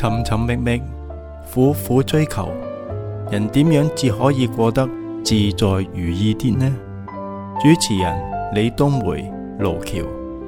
尋尋覓覓，苦苦追求，人點樣至可以過得自在如意啲呢？主持人李東梅、盧橋。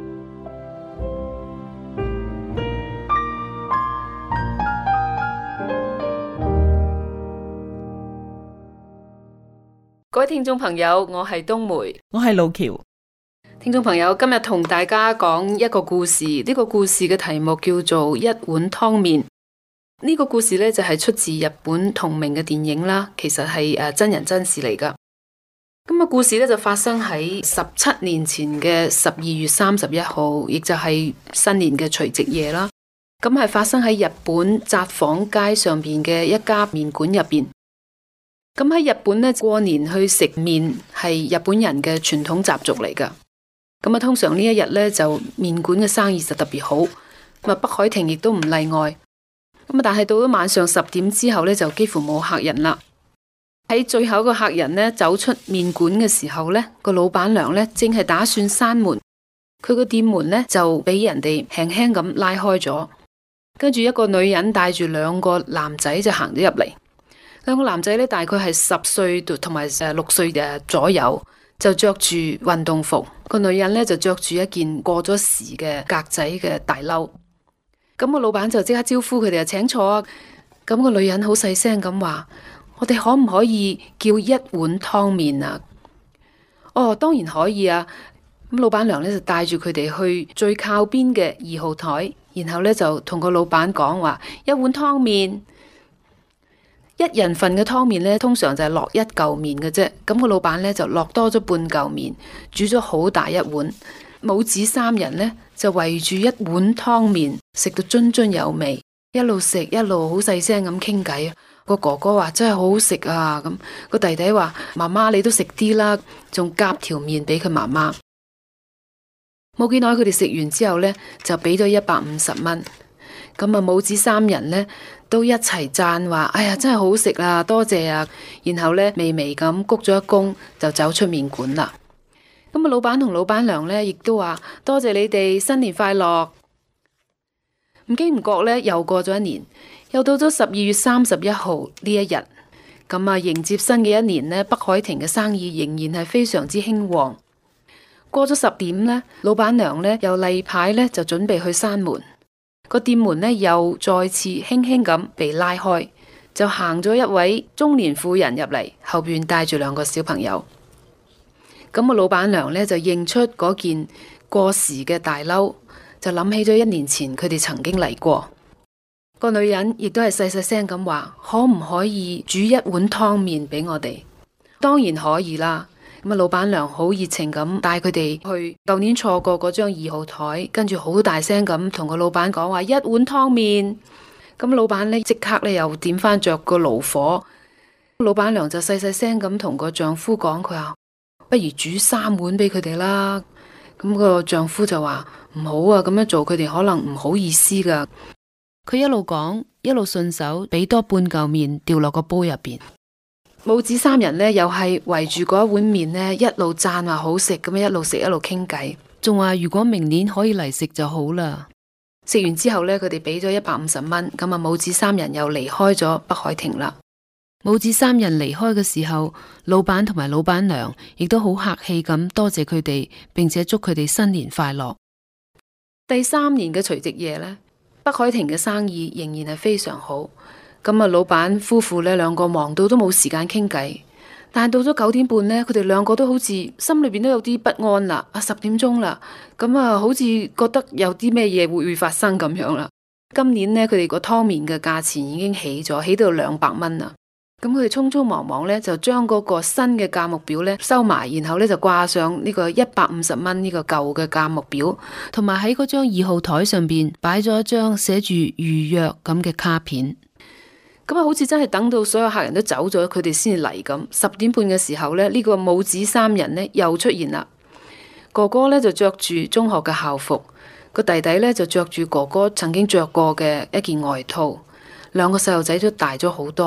各位聽眾朋友，我係東梅， 我係盧橋。 聽眾朋友，今日同大家講一個故事，呢個故事嘅題目叫做一碗湯麵。呢個故事呢，就係出自日本同名嘅電影啦，其實係真人真事嚟噶。咁個故事呢，就發生喺17年前嘅12月31號，亦就係新年嘅除夕夜啦。咁係發生喺日本札幌街上邊嘅一家麵館入邊。咁喺日本呢，過年去食麵係日本人嘅傳統習俗嚟噶。咁啊，通常呢一日呢，就麵館嘅生意就特別好，咁啊北海亭亦都唔例外。咁啊，但係到咗晚上10點之後呢，就幾乎冇客人啦。喺最後一個客人呢走出麵館嘅時候呢，個老闆娘呢正係打算閂門，佢個店門呢就俾人哋輕輕咁拉開咗，跟住一個女人帶住2個男仔就行咗入嚟。2個男仔呢，大概係10歲同埋6歲左右。就着住運動服，個女人呢就着住一件過咗時嘅格仔嘅大褸。咁個老闆就即刻招呼佢哋，請坐啊。咁個女人好細聲咁話：我哋可唔可以叫一碗湯麵啊？哦，當然可以啊。咁老闆娘呢就帶住佢哋去最靠邊嘅2號台，然後呢就同個老闆講話：一碗湯麵。1人份嘅湯麵呢，通常就係落1嚿麵嘅啫。咁個老闆呢，就落多咗半嚿麵，煮咗好大一碗。母子3人呢，就圍住一碗湯麵，食到津津有味，一路食一路好細聲咁傾偈。個哥哥話真係好好食啊，咁個弟弟話媽媽你都食啲啦，仲夾條麵俾佢媽媽。冇幾耐佢哋食完之後呢，就俾咗150蚊。咁啊，母子3人呢，都一齊讚話：哎呀，真係好食啊，多謝啊！然後呢，微微咁鞠咗一躬，就走出麵館啦。咁啊，老闆同老闆娘呢，亦都話：多謝你哋，新年快樂！唔經唔覺呢，又過咗1年，又到咗12月31號呢一日。咁啊，迎接新嘅一年呢，北海亭嘅生意仍然係非常之興旺。過咗10點呢，老闆娘呢，又例牌呢，就準備去閂門。個店門呢，又再次輕輕咁被拉開，就行咗一位中年婦人入嚟，後邊帶住2個小朋友。咁個老闆娘呢，就認出嗰件過時嘅大褸，就諗起咗1年前佢哋曾經嚟過。個女人亦都係細細聲咁話：可唔可以煮一碗湯麵俾我哋？當然可以啦。咁啊，老闆娘好熱情咁帶佢哋去舊年錯過嗰張2號台，跟住好大聲咁同個老闆講話：一碗湯麵。咁老闆呢，即刻呢又點翻着個爐火。老闆娘就細細聲咁同個丈夫講：佢話不如煮3碗俾佢哋啦。咁個丈夫就話：唔好啊，咁樣做佢哋可能唔好意思噶。佢一路講，一路順手俾多半嚿麵掉落個煲入邊。母子3人呢，又係圍住嗰一碗麵呢，一路讚話好食，咁樣一路食一路傾偈，仲話如果明年可以嚟食就好啦。食完之後呢，佢哋俾咗150蚊，咁啊母子3人又離開咗北海亭啦。母子3人離開嘅時候，老闆同埋老闆娘亦都好客氣咁多謝佢哋，並且祝佢哋新年快樂。第3年嘅除夕夜呢，北海亭嘅生意仍然係非常好。咁啊，老闆夫婦呢2個忙到都冇時間傾偈，但係到咗9點半呢，佢哋2個都好似心裏邊都有啲不安啦。10點鐘啦，咁啊，好似覺得有啲咩嘢會發生咁樣啦。今年呢，佢哋個湯麵嘅價錢已經起咗，起到200蚊啦。咁佢哋匆匆忙忙呢，就將嗰個新嘅價目表呢收埋，然後呢就掛上呢個150蚊呢個舊嘅價目表，同埋喺嗰張2號台上邊擺咗一張寫住預約咁嘅卡片。咁啊，好似真係等到所有客人都走咗，佢哋先至嚟咁。10點半嘅時候呢，呢個母子3人呢又出現啦。哥哥呢就着住中學嘅校服，個弟弟呢就着住哥哥曾經着過嘅一件外套。2個細路仔都大咗好多。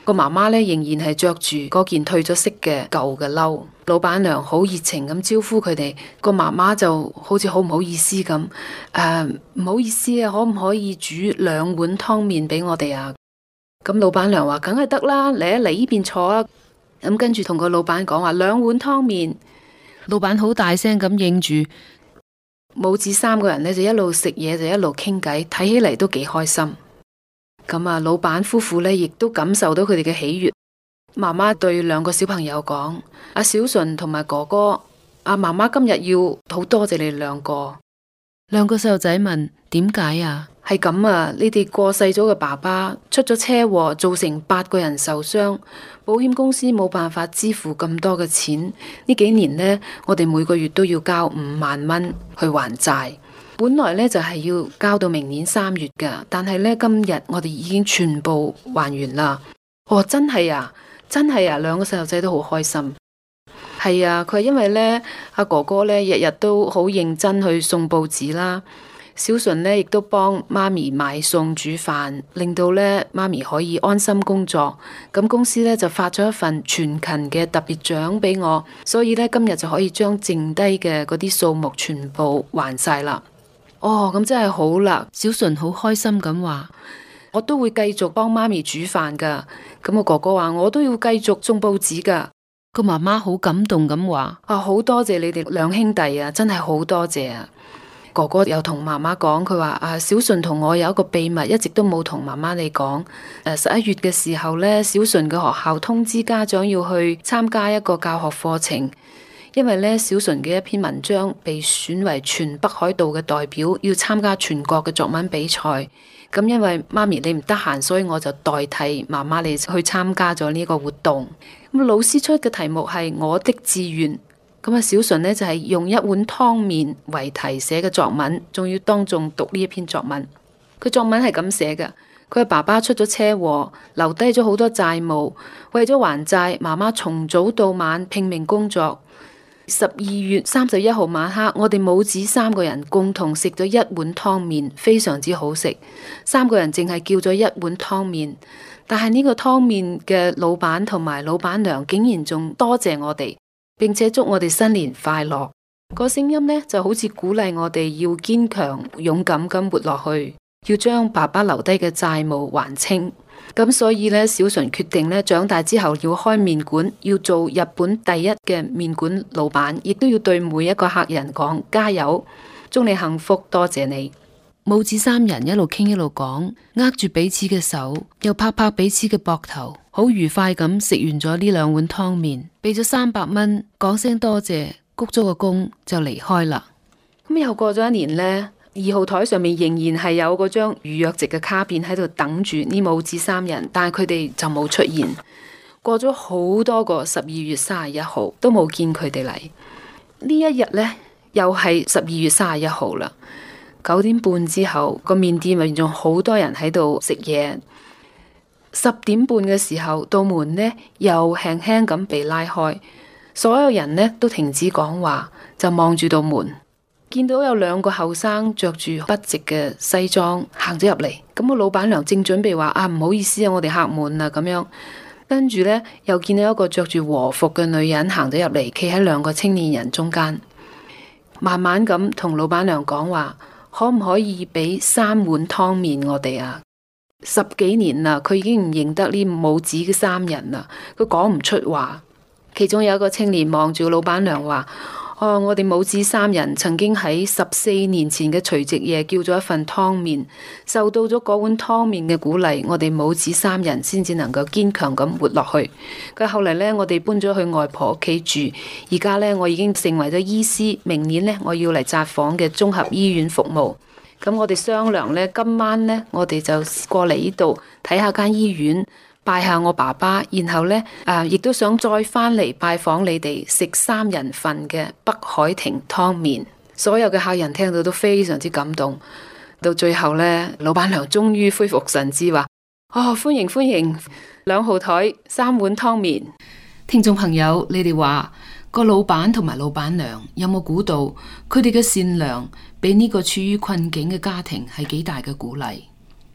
個媽媽呢，仍然係着住嗰件褪咗色嘅舊嘅褸。老闆娘好熱情咁招呼佢哋，個媽媽就好似好唔好意思咁，唔好意思啊，可唔可以煮2碗湯麵俾我哋啊？咁老闆娘話梗係得啦，嚟呢邊坐啊。咁跟住同個老闆講話2碗湯麵，老闆好大聲咁應住。母子3個人呢，就一路食嘢就一路傾偈，睇起嚟都幾開心。咁啊，老闆夫婦呢，亦都感受到佢哋嘅喜悅。媽媽對2個小朋友講：阿小純同埋哥哥，阿媽媽今日要好多謝你哋2個。2個細路仔問：點解啊？係咁啊，你哋過世咗嘅爸爸出咗車禍，造成8個人受傷，保險公司冇辦法支付咁多嘅錢。呢幾年呢，我哋每個月都要交5萬蚊去還債。本來呢就係要交到明年3月噶，但係呢，今日我哋已經全部還完啦。哦，真係啊，真係啊，2個細路仔都好開心。係啊，佢係因為呢，阿哥哥呢日日都好認真去送報紙啦，小純呢亦都幫媽咪買餸煮飯，令到呢媽咪可以安心工作。咁公司呢就發咗一份全勤嘅特別獎俾我，所以呢，今日就可以將剩低嘅嗰啲數目全部還晒啦。哦，咁真係好啦！小純好開心咁話，我都會繼續幫媽咪煮飯噶。咁我哥哥話我都要繼續送報紙噶。個媽媽好感動咁話：啊，好多謝你哋2兄弟啊，真係好多謝啊！哥哥又同媽媽講，佢話啊，小純同我有一個秘密，一直都冇同媽媽你講。11月嘅時候呢，小純嘅學校通知家長要去參加一個教學課程。因為呢，小純嘅一篇文章被選為全北海道嘅代表，要參加全國嘅作文比賽。咁因為媽咪你唔得閒，所以我就代替媽媽你去參加咗呢個活動。咁老師出嘅題目係我的志願。咁啊，小純呢就係用1碗湯麵為題寫嘅作文，仲要當眾讀呢一篇作文。佢作文係咁寫嘅：佢嘅爸爸出咗車禍，留低咗好多債務，為咗還債，媽媽從早到晚拼命工作。12月31號晚黑，我哋母子3個人共同食咗1碗湯麵，非常之好食。3個人淨係叫咗1碗湯麵，但係呢個湯麵嘅老闆同埋老闆娘竟然仲多謝我哋，並且祝我哋新年快樂。個聲音呢就好似鼓勵我哋要堅強勇敢咁活落去，要將爸爸留低嘅債務還清。咁所以呢，小純決定呢，長大之後要開麵館，要做日本第一嘅麵館老闆，亦都要對每一個客人講加油，祝你幸福，多謝你。母子3人一路傾一路講，握住彼此嘅手，又拍拍彼此嘅膊頭，好愉快咁食完咗呢2碗湯麵，俾咗300蚊，講聲多謝，鞠咗個躬就離開啦。咁又過咗1年呢，2號台上面仍然係有嗰張預約席嘅卡片喺度等住呢母子3人，但係佢哋就冇出現。過咗好多個12月31號都冇見佢哋嚟。呢一日呢，又係12月31號啦。9點半之後，個麵店入面仲好多人喺度食嘢。10點半嘅時候，道門呢又輕輕咁被拉開，所有人呢都停止講話，就望住道門。見到有2個後生着住筆直嘅西裝行咗入嚟，咁個老闆娘正準備話啊，唔好意思啊，我哋客滿啦咁樣。跟住呢，又見到一個着住和服嘅女人行咗入嚟，企喺2個青年人中間，慢慢咁同老闆娘講話，可唔可以俾3碗湯麵我哋啊？10幾年啦，佢已經唔認得呢母子嘅3人啦，佢講唔出話。其中有一個青年望住老闆娘話：哦，我哋母子3人曾經喺14年前嘅除夕夜叫咗一份湯麵，受到咗嗰碗湯麵嘅鼓勵，我哋母子3人先至能夠堅強咁活落去。佢後嚟呢，我哋搬咗去外婆屋企住，而家呢，我已經成為咗醫師，明年呢，我要嚟札幌嘅綜合醫院服務。咁我哋商量呢，今晚呢，我哋就過嚟呢度睇下間醫院，拜下我爸爸，然後呢，亦都想再返嚟拜訪你哋，食3人份嘅北海亭湯麵。所有嘅客人聽到都非常之感動。到最後呢，老闆娘終於恢復神智，話：哦，歡迎歡迎，2號台3碗湯麵。聽眾朋友，你哋話個老闆同埋老闆娘有冇估到佢哋嘅善良俾呢個處於困境嘅家庭係幾大嘅鼓勵？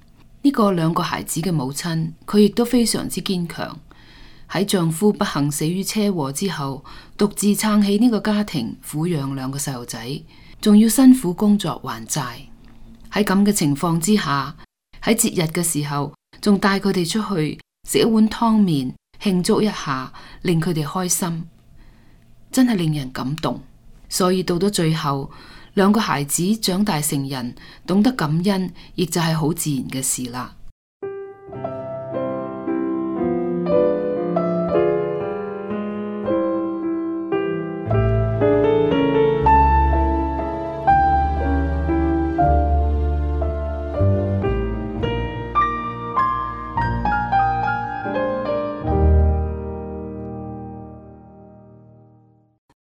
呢個兩個孩子嘅母親，佢亦都非常之堅強。喺丈夫不幸死於車禍之後，獨自撐起呢個家庭，撫養兩個細路仔，仲要辛苦工作還債。喺咁嘅情況之下，喺節日嘅時候，仲帶佢哋出去食一碗湯麵，慶祝一下，令佢哋開心，真係令人感動。所以到咗最後，兩個孩子長大成人，懂得感恩，亦就係好自然嘅事啦。